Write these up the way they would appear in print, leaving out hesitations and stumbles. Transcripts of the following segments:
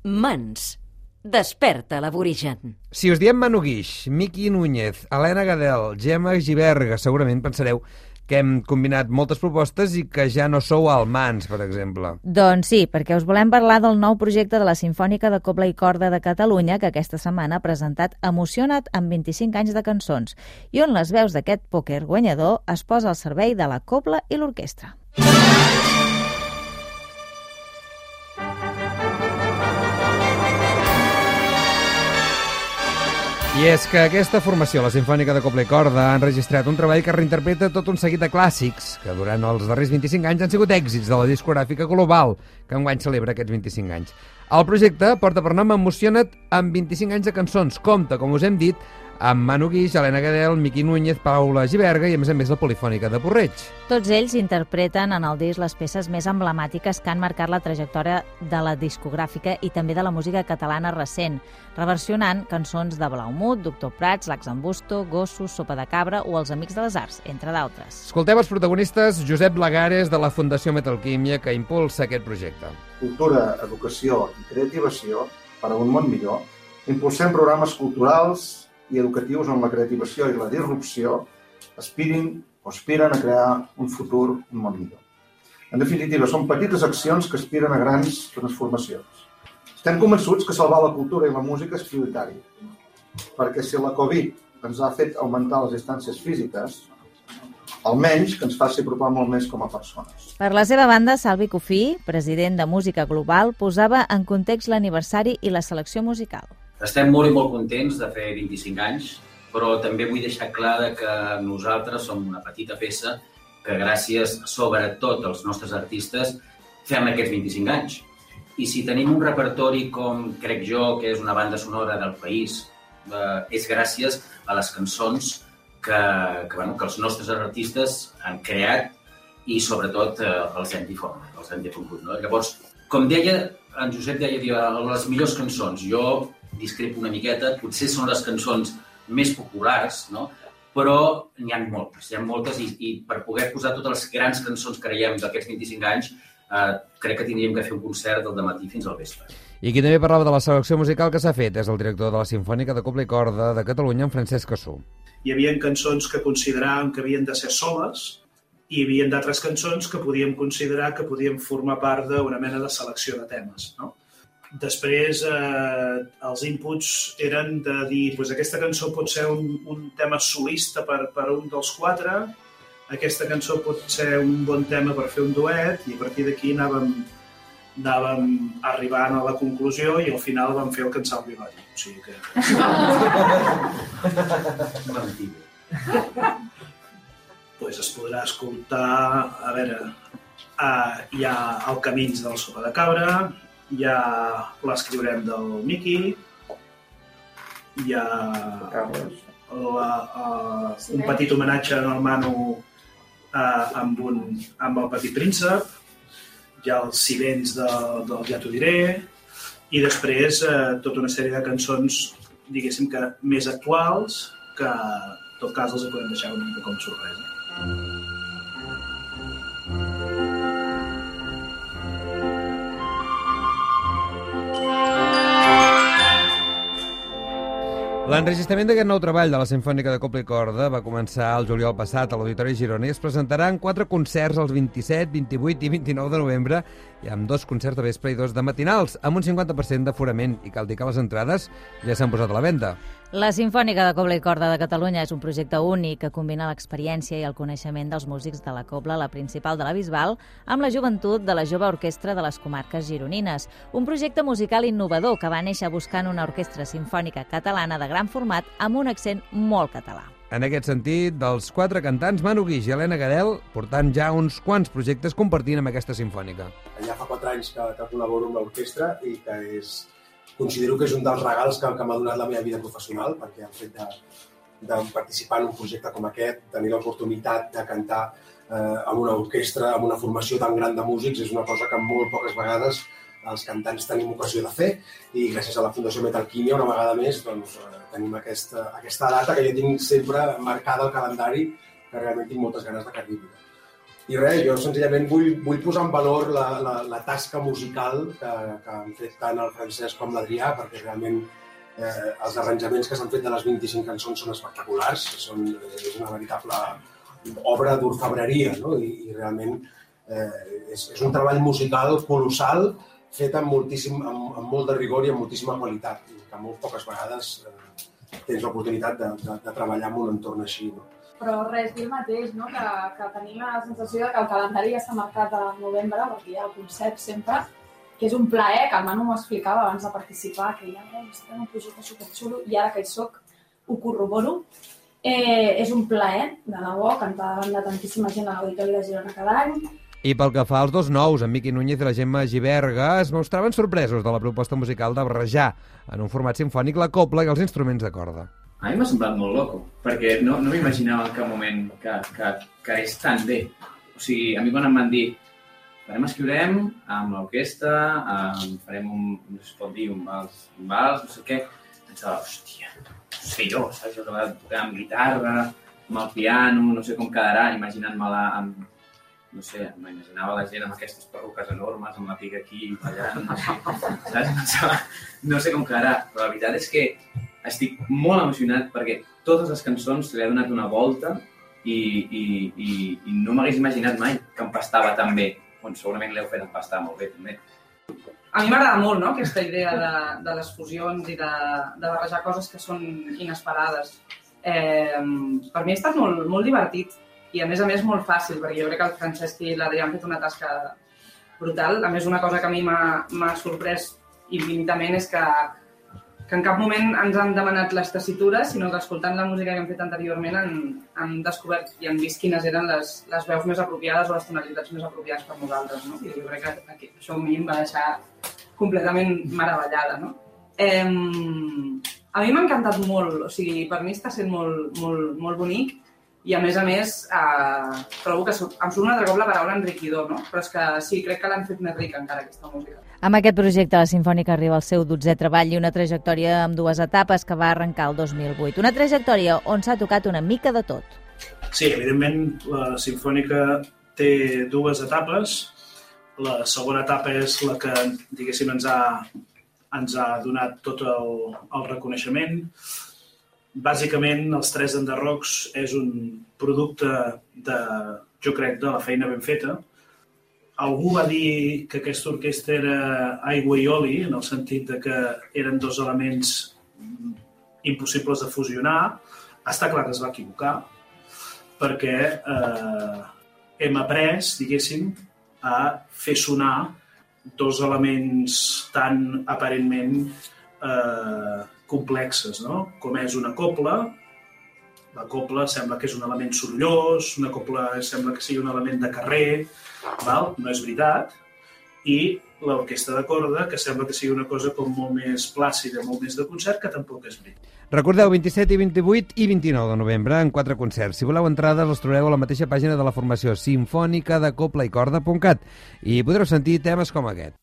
Mans. Desperta l'aborigen. Si us diem Manu Guix, Miqui Núñez, Helena Gadel, Gemma Giberga, segurament pensareu que hem combinat moltes propostes i que ja no sou al Mans, per exemple. Doncs sí, perquè us volem parlar del nou projecte de la Simfònica de Cobla i Corda de Catalunya, que aquesta setmana ha presentat Emociona't amb 25 anys de cançons, i on les veus d'aquest pòquer guanyador es posa al servei de la cobla i l'orquestra. I és que aquesta formació, la Simfònica de Cobla i Corda, ha enregistrat un treball que reinterpreta tot un seguit de clàssics que durant els darrers 25 anys han sigut èxits de la discogràfica global, que enguany celebra aquests 25 anys. El projecte porta per nom Emociona't amb 25 anys de cançons. Compta, com us hem dit, amb Manu Guix, Helena Gadel, Miqui Núñez, Paula Giberga i, a més, la Polifònica de Porreig. Tots ells interpreten en el disc les peces més emblemàtiques que han marcat la trajectòria de la discogràfica i també de la música catalana recent, reversionant cançons de Blaumut, Doctor Prats, L'Axambusto, Gossos, Sopa de Cabra o Els Amics de les Arts, entre d'altres. Escolteu els protagonistes Josep Lagares, de la Fundació Metalquímia, que impulsa aquest projecte. Cultura, educació i creativació per a un món millor. Impulsem programes culturals i educatius on la creativació i la disrupció aspiren a crear un futur, un món millor. En definitiva, són petites accions que aspiren a grans transformacions. Estem convençuts que salvar la cultura i la música és prioritari, perquè si la Covid ens ha fet augmentar les distàncies físiques, almenys que ens faci apropar molt més com a persones. Per la seva banda, Salvi Cofí, president de Música Global, posava en context l'aniversari i la selecció musical. Estem molt i molt contents de fer 25 anys, però també vull deixar clar que nosaltres som una petita peça que gràcies, sobretot, als nostres artistes, fem aquests 25 anys. I si tenim un repertori com, crec jo, que és una banda sonora del país, és gràcies a les cançons que els nostres artistes han creat i, sobretot, els hem difondut. No? Llavors, com deia, en Josep deia les millors cançons. Jo discrepo una miqueta, potser són les cançons més populars, no? Però n'hi ha moltes i per poder posar totes les grans cançons que creiem d'aquests 25 anys, crec que tindríem que fer un concert del dematí fins al vespre. I qui també parlava de la selecció musical que s'ha fet és el director de la Simfònica de Cobla i Corda de Catalunya, en Francesc Cassú. Hi havia cançons que consideràvem que havien de ser soles i hi havia d'altres cançons que podíem considerar que podien formar part d'una mena de selecció de temes, no? Després, els inputs eren de dir aquesta cançó pot ser un tema solista per un dels quatre, aquesta cançó pot ser un bon tema per fer un duet, i a partir d'aquí anàvem arribant a la conclusió i al final vam fer el que en Salvi va dir. O sigui que... Pues es podrà escoltar, a veure, hi ha el Camins del Sopa de Cabra, hi ha l'Escriurem del Miqui, hi ha un petit homenatge al Manu amb el Petit Príncep, hi ha els Silents del Ja t'ho diré, i després tota una sèrie de cançons, diguéssim que més actuals, que en tot cas els podem deixar una mica com a sorpresa. L'enregistrament d'aquest nou treball de la Simfònica de Cobla i Corda va començar el juliol passat a l'Auditori Girona i es presentaran 4 concerts els 27, 28 i 29 de novembre i amb 2 concerts de vespre i 2 de matinals, amb un 50% d'aforament, i cal dir que les entrades ja s'han posat a la venda. La Simfònica de Cobla i Corda de Catalunya és un projecte únic que combina l'experiència i el coneixement dels músics de la cobla, la principal de la Bisbal, amb la joventut de la jove orquestra de les comarques gironines. Un projecte musical innovador que va néixer buscant una orquestra simfònica catalana de gran format amb un accent molt català. En aquest sentit, dels 4 cantants, Manu Guix i Helena Gadel, portant ja uns quants projectes compartint amb aquesta simfònica. Ja fa 4 anys que col·laboro amb l'orquestra i que considero que és un dels regals que m'ha donat la meva vida professional, perquè el fet de participar en un projecte com aquest, tenir l'oportunitat de cantar amb una orquestra, amb una formació tan gran de músics, és una cosa que molt poques vegades els cantants tenim ocasió de fer, i gràcies a la Fundació Metalquímia, una vegada més, tenim aquesta data que jo tinc sempre marcada al calendari, que realment tinc moltes ganes de que arribi. I res, jo senzillament vull posar en valor la tasca musical que han fet tant el Francesc com l'Adrià, perquè realment els arranjaments que s'han fet de les 25 cançons són espectaculars, és una veritable obra d'orfebreria, no? I realment és un treball musical colossal, fet amb molt de rigor i amb moltíssima qualitat, i que molt poques vegades tens l'oportunitat de treballar en un entorn així, no? Però res, dir el mateix, no? Que tenim la sensació que el calendari ja està marcat a novembre, perquè hi ha el concert sempre, que és un plaer, que el Manu m'ho explicava abans de participar, que ja estem en un projecte superxulo, i ara que hi soc ho corroboro. És un plaer, de debò, cantar davant de tantíssima gent a l'Auditori de Girona cada any. I pel que fa als dos nous, en Miqui Núñez i la Gemma Giberga, es mostraven sorpresos de la proposta musical de barrejar en un format simfònic la cobla i els instruments de corda. A mi m'ha semblat molt loco, perquè no m'imaginava en cap moment que és tan bé. O sigui, a mi quan em van dir escriurem amb l'orquestra, farem no es pot dir, un vals, no sé què, pensava, hòstia, no sé jo, saps? Jo que va tocar amb guitarra, amb el piano, no sé com quedarà, imaginant-me-la amb... No sé, m'imaginava la gent amb aquestes perruques enormes, amb la pica aquí i ballant, no sé, saps? No sé com quedarà, però la veritat és que estic molt emocionat perquè totes les cançons se li ha donat una volta i no m'hagués imaginat mai que empastava tan bé. Bueno, segurament l'heu fet empastar molt bé, també. A mi m'agrada molt, no?, aquesta idea de les fusions i de barrejar coses que són inesperades. Per mi ha estat molt divertit i, a més, molt fàcil, perquè jo crec que el Francesc i l'Adrià han fet una tasca brutal. A més, una cosa que a mi m'ha sorprès infinitament és que en cap moment ens han demanat les tessitures, sinó que escoltant la música que hem fet anteriorment han descobert i han vist quines eren les veus més apropiades o les tonalitats més apropiades per nosaltres, no? I jo crec que això a mi em va deixar completament meravellada, no? A mi m'ha encantat molt, o sigui, per mi està sent molt bonic i, a més, trobo que em surt una altra cop la paraula enriquidor, no? Però és que sí, crec que l'han fet més rica encara, aquesta música. Amb aquest projecte, la Simfònica arriba al seu 12è treball i una trajectòria amb 2 etapes que va arrencar el 2008. Una trajectòria on s'ha tocat una mica de tot. Sí, evidentment, la Simfònica té 2 etapes. La segona etapa és la que, diguéssim, ens ha donat tot el reconeixement. Bàsicament, els 3 enderrocs és un producte jo crec, de la feina ben feta. Algú va dir que aquesta orquestra era aigua i oli, en el sentit que eren 2 elements impossibles de fusionar. Està clar que es va equivocar, perquè hem après, diguéssim, a fer sonar 2 elements tan aparentment complexes, no? Com és una cobla. La cobla sembla que és un element sorollós, una cobla sembla que sigui un element de carrer, no és veritat, i l'orquestra de corda, que sembla que sigui una cosa com molt més plàcida, molt més de concert, que tampoc és veritat. Recordeu, 27, 28 i 29 de novembre, en 4 concerts. Si voleu entrades, les trobareu a la mateixa pàgina de la formació simfònica de cobla i corda.cat i podreu sentir temes com aquest.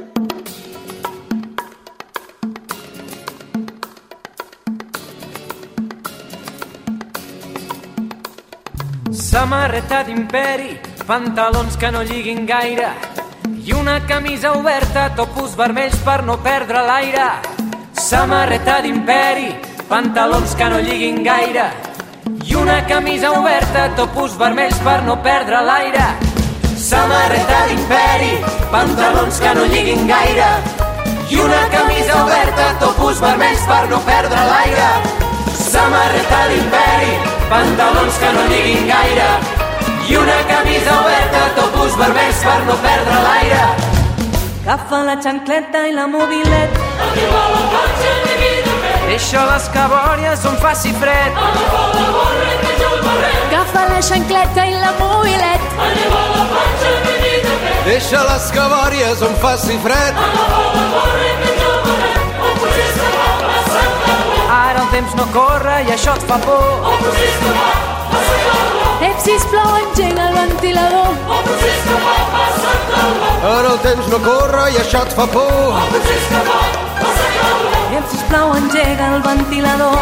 Samarreta d'imperi, pantalons que no lliguin gaire i una camisa oberta, topus vermells per no perdre l'aire. Samarreta d'imperi, pantalons que no lliguin gaire i una camisa oberta, topus vermells per no perdre l'aire. Samarreta d'imperi, pantalons que no lliguin gaire i una camisa oberta, topus vermells per no perdre l'aire. Samarreta d'imperi, pantalons que no lliguin gaire i una camisa oberta, topus vermells per no perdre l'aire. Agafa la xancleta i la mobileta, arriba a la platja de vida. Deixa les cabòries on faci fred, agafa la gorra i menja el barret. Agafa la xancleta i la mobileta, arriba a la platja de vida. Deixa les cabòries on faci fred, agafa la gorra i menja el barret. O potser se va passant calor. Ara el temps no corre i això et fa por. O potser se va passant calor. Sisplau, engega el ventilador. O potser se va passant calor. Ara el temps no corre i això et fa por. O potser se va passant calor. Sisplau, engega el ventilador.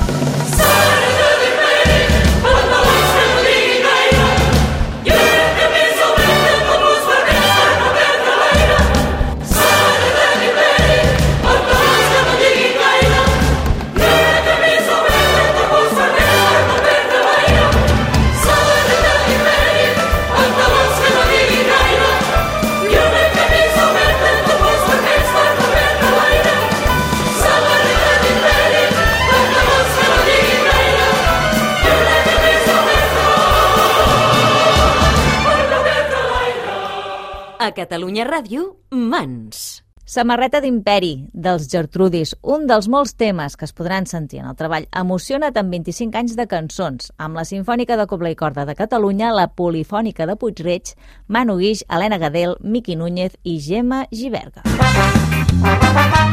Samarreta d'imperi, pantalons que no lliguin gaire i una A Catalunya Ràdio, Mans. Samarreta d'imperi, dels Gertrudis, un dels molts temes que es podran sentir en el treball Emociona't amb 25 anys de cançons, amb la Simfònica de Cobla i Corda de Catalunya, la Polifònica de Puig-reig, Manu Guix, Helena Gadel, Miqui Núñez i Gemma Giberga.